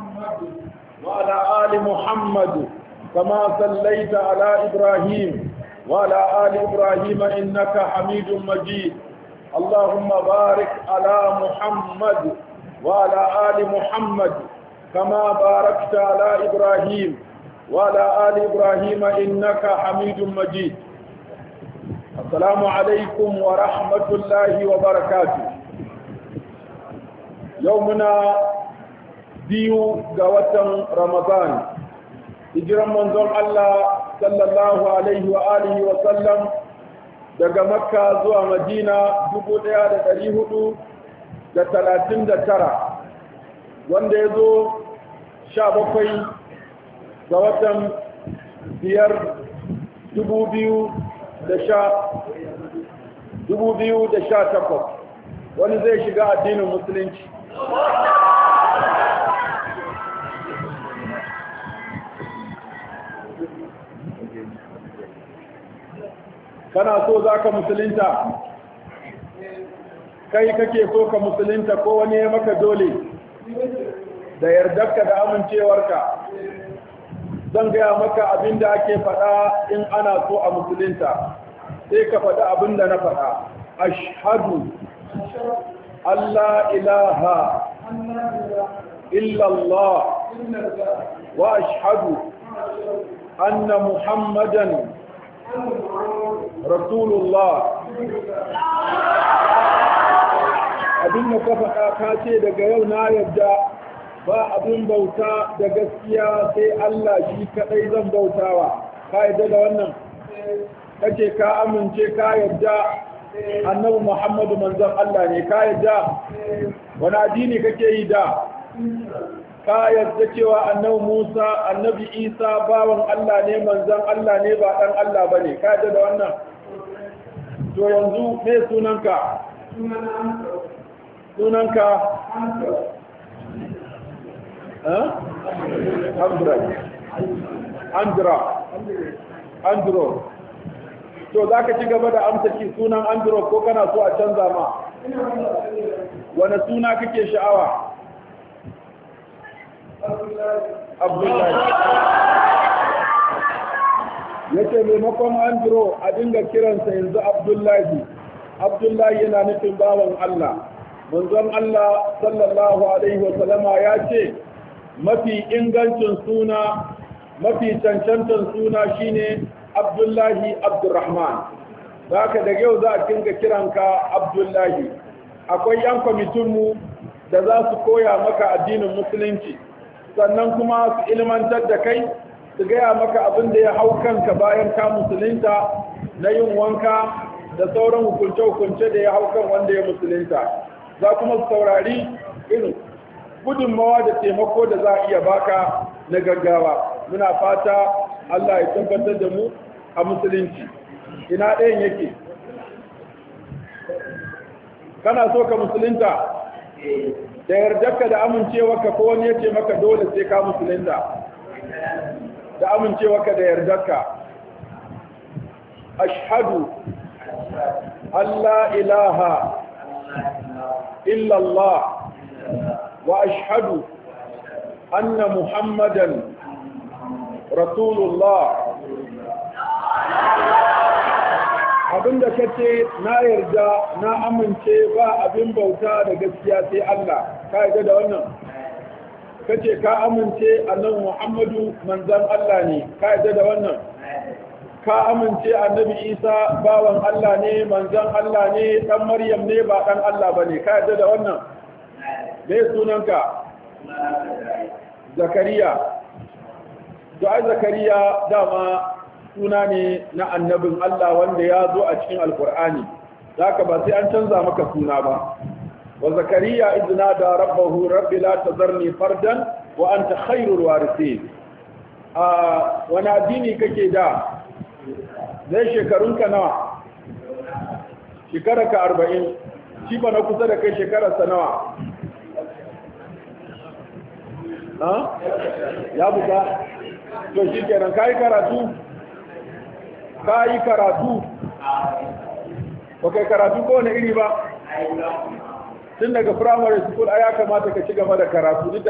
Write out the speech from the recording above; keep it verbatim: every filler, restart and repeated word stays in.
وعلى آل محمد كما صليت على إبراهيم وعلى آل إبراهيم إنك حميد مجيد اللهم بارك على محمد وعلى آل محمد كما باركت على إبراهيم وعلى آل إبراهيم إنك حميد مجيد السلام عليكم ورحمة الله وبركاته يومنا ديو قوة رمضان hijiran manzon Allah sallallahu alaihi wa alihi wa sallam daga Makka zuwa Madina dubu ɗaya da ɗari hudu da talatin da tara wanda ya zo sha bakwai ga watan biyar dubu biyu da sha dubu biyu da sha takwas wani zai shiga addinin musulunci kana so za ka musulunta kai kake so ka musulunta ko wani ya maka dole da yardarka da amincewarka zan gaya maka abinda ake faɗa in ana so a musulunta sai ka faɗa abinda na faɗa ashhadu Allah ilaha illallah wa ashhadu anna muhammadan rasulullah abin da ka faɗa ka ce daga yau na yadda ba abin bauta da gaskiya sai Allah shi kaɗai zan bautawa ka yadda da wannan kace ka amince ka yadda annabi Muhammadu manzon Allah ne ka yadda wani addini kake yi da ka yadda cewa annabi Musa annabi Isa bawan Allah ne manzon Allah ne ba dan Allah bane ka yadda da wannan to yanzu me sunanka sunanka eh Andra Andra Andro to zaka ci gaba da amsa ki sunan Andro ko kana so a canza ma wani suna kake sha'awa Abdullahi yace maimakon Andro a dinga kiransa yanzu Abdullahi Abdullahi yana nufin bawan Allah manzon Allah sallallahu alaihi wa sallama ya ce mafi ingancin suna mafi cancantan suna shine Abdullahi Abdurrahman haka daga yau za a dinga kiranka Abdullahi akwai yan kwamitinmu da za su koya maka addinin musulunci sannan kuma su ilmantar da kai su gaya maka abin da ya hau kanka bayan ka musulunta na yin wanka da sauran hukunce-hukunce da ya hau kan wanda ya musulunta za kuma su saurari irin gudunmawa da taimako da za a iya baka na gaggawa muna fata Allah ya tabbatar da mu a musulunci ina ɗayan yake kana so ka musulunta da yardarka da amincewarka ko wani yace maka dole sai ka musulunta da amincewarka da yardarka ashhadu alla ilaha illa Allah wa ashhadu anna muhammadan rasulullah abinda kace na yarda na amince ba abin bauta da gaskiya sai Allah ka yarda da wannan kace ka amince annabi Muhammadu manzon Allah ne ka yarda da wannan ka amince annabi Isa bawan Allah ne manzon Allah ne dan Maryam ne ba dan Allah bane ka yarda da wannan me sunanka Zakariya to ai Zakariya dama suna ne na annabin Allah wanda ya zo a cikin alkur'ani zaka ba sai an canza maka suna ba wa zakariya idna da rabbahu rabbi la tazarni fardan wa anta khairul warithin a wani addini kake da zai shekarunka nawa shekararka arba'in shi ba na kusa da kai shekararsa nawa ha ya buka to shi kenan kai karatu ka yi karatu ba kai karatu ko wani iri ba tun daga primary school a ya kamata ka ci gaba da karatu